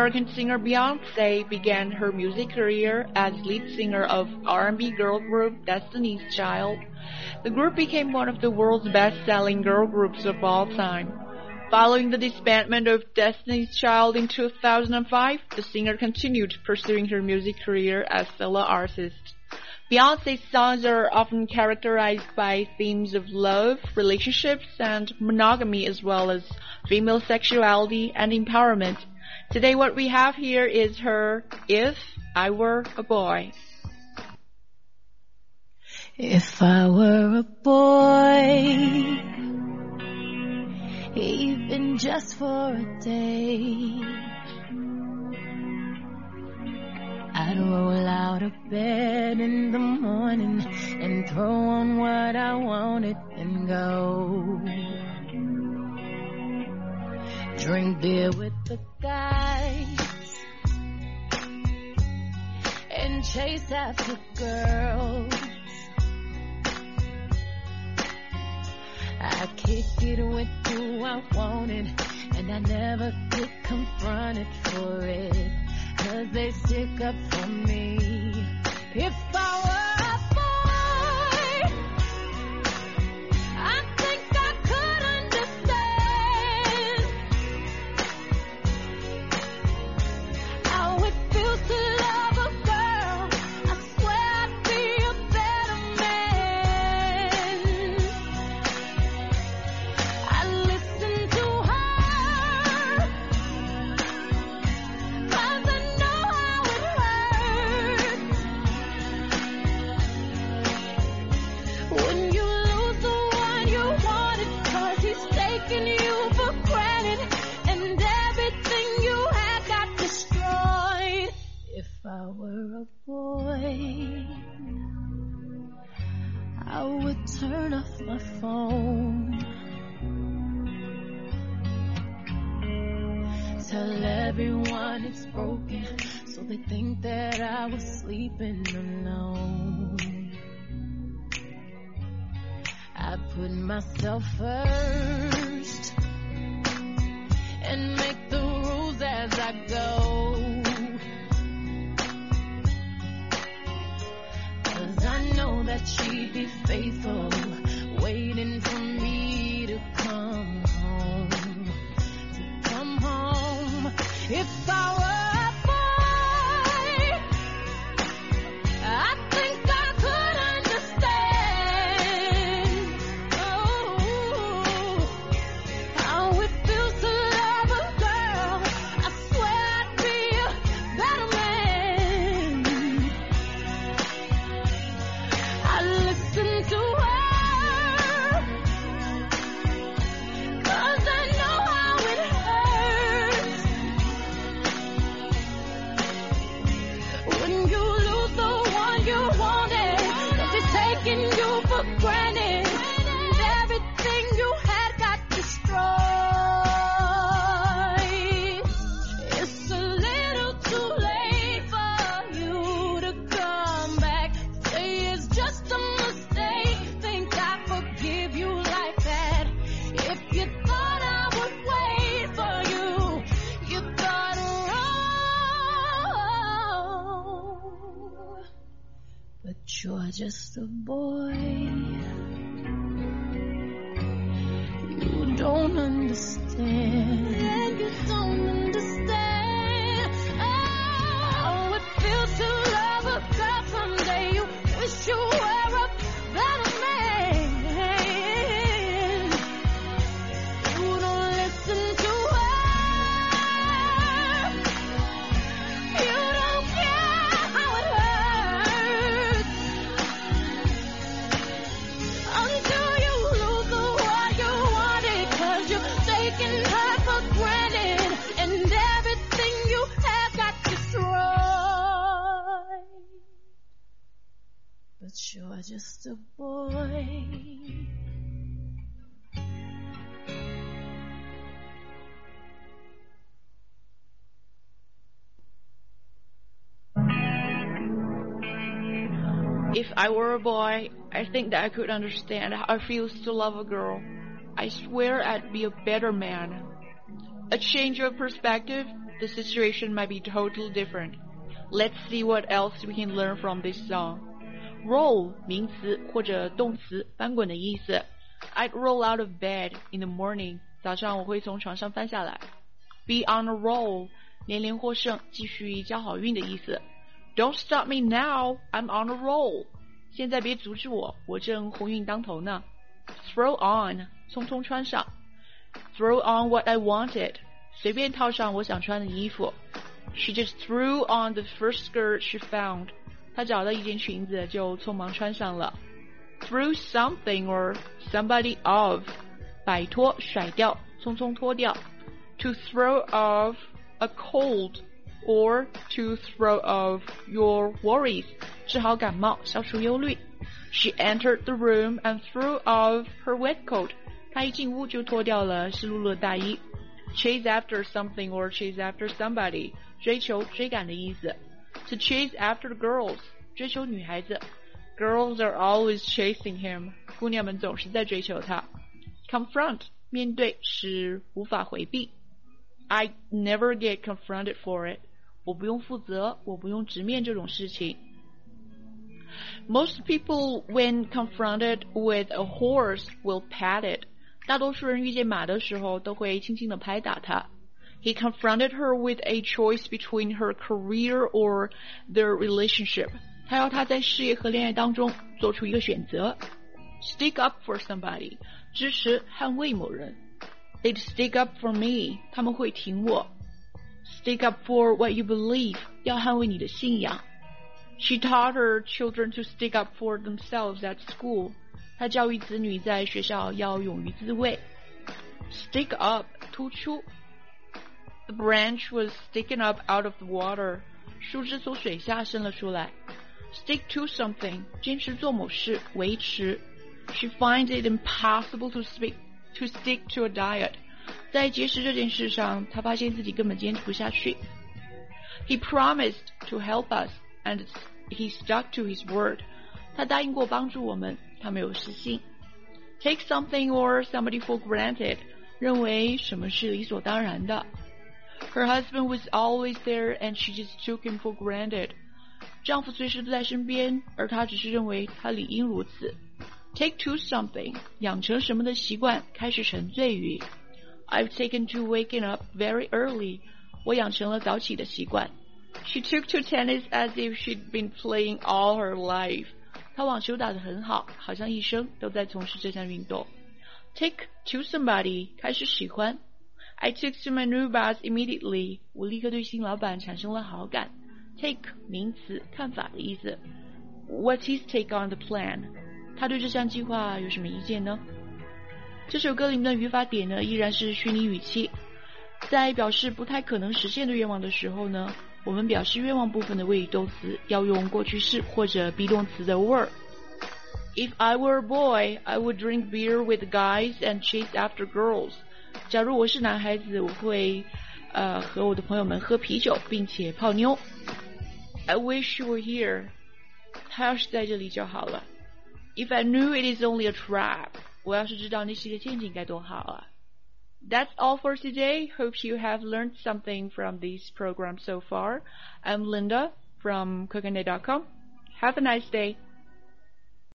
American singer Beyoncé began her music career as lead singer of R&B girl group Destiny's Child. The group became one of the world's best-selling girl groups of all time. Following the disbandment of Destiny's Child in 2005, the singer continued pursuing her music career as solo artist. Beyoncé's songs are often characterized by themes of love, relationships, and monogamy, as well as female sexuality and empowerment. Today what we have here is her If I Were a Boy. If I were a boy, even just for a day, I'd roll out of bed in the morning and throw on what I wanted and go. Drink beer with the guys and chase after girls. I kick it with who I wanted, and I never get confronted for it, 'cause they stick up for me. If I were a boy, I think I could understand how it feels to love a girl. I swear I'd be a better man. I listen to her, 'cause I know how it hurts when you lose the one you wanted, 'cause he's taking you for granted and everything you had got destroyed. If I were a boy, I would turn off my phone, tell everyone it's broken, so they think that I was sleeping alone. I put myself first and make the rules as I go, 'cause I know that she'd be faithful, waiting for me to come home, If I were a boy, I think I could understand, how it feels to love a girl. I swear I'd be a better man. I listen to her, 'cause I know how it hurts when you lose the one you wanted, 'cause it's taking you for granted and everything you had got destroyed. It's a little too late for you to come back, say it's just a mistake, think I forgive you like that. If you thought I would wait for you, you thought wrong. But you're just a boy, you don't understand. You don't understand how it feels to love a girl. Someday you wish you were a better man. You don't listen to her, you don't care how it hurts until you lose the one you wanted, 'cause you're taking her for granted and everything you have got destroyed. But you're just a boy. If I were a boy, I think that I could understand how it feels to love a girl. I swear I'd be a better man. A change of perspective the situation might be totally different. Let's see what else we can learn from this song. Roll 名词或者动词，翻滚的意思。I'd roll out of bed in the morning. 早上我会从床上翻下来。Be on a roll. 连连获胜，继续交好运的意思。Don't stop me now. I'm on a roll. 现在别阻止我，我正鸿运当头呢。Throw on. 匆匆穿上。Throw on what I wanted. 随便套上我想穿的衣服。She just threw on the first skirt she found. 她找到一件裙子就匆忙穿上了。Throw something or somebody off. 摆脱，甩掉，匆匆脱掉。To throw off a cold or to throw off your worries. 治好感冒，消除忧虑。She entered the room and threw off her wet coat. 她一进屋就脱掉了湿漉漉的大衣。Chase after something or chase after somebody. 追求，追赶的意思。To chase after girls. 追求女孩子。Girls are always chasing him. 姑娘们总是在追求他。Confront. 面对，是无法回避。I never get confronted for it. 我不用负责，我不用直面这种事情。Most people, when confronted with a horse, will pat it. 大多数人遇见马的时候都会轻轻地拍打它。He confronted her with a choice between her career or their relationship. 他要她在事业和恋爱当中做出一个选择。Stick up for somebody. 支持捍卫某人。They'd stick up for me. 他们会挺我。Stick up for what you believe. 要捍卫你的信仰。She taught her children to stick up for themselves at school. 她教育子女在学校要勇于自卫。Stick up. 突出。The branch was sticking up out of the water. 树枝从水下伸了出来。Stick to something. 坚持做某事，维持。She finds it impossible to stick to a diet. 在节食这件事上，她发现自己根本坚持不下去。He promised to help us, and he stuck to his word. 他答应过帮助我们，他没有失信。Take something or somebody for granted. 认为什么是理所当然的。Her husband was always there, and she just took him for granted. 丈夫随时都在身边，而她只是认为他理应如此。Take to something. 养成什么的习惯，开始沉醉于。I've taken to waking up very early. 我养成了早起的习惯。She took to tennis as if she'd been playing all her life. 她网球打得很好，好像一生都在从事这项运动。Take to somebody. 开始喜欢。I took to my new boss immediately. 我立刻对新老板产生了好感。Take 名词，看法的意思。What's his take on the plan? 他对这项计划有什么意见呢？这首歌里面的语法点呢，依然是虚拟语气。在表示不太可能实现的愿望的时候呢，我们表示愿望部分的谓语动词要用过去式或者 be 动词的 were。 If I were a boy, I would drink beer with guys and chase after girls. 假如我是男孩子，我会和我的朋友们喝啤酒并且泡妞。I wish you were here. 他要是在这里就好了。If I knew it is only a trap. 我要是知道那是个陷阱该多好啊。That's all for today. Hope you have learned something from this program so far. I'm Linda from cookandday.com. Have a nice day.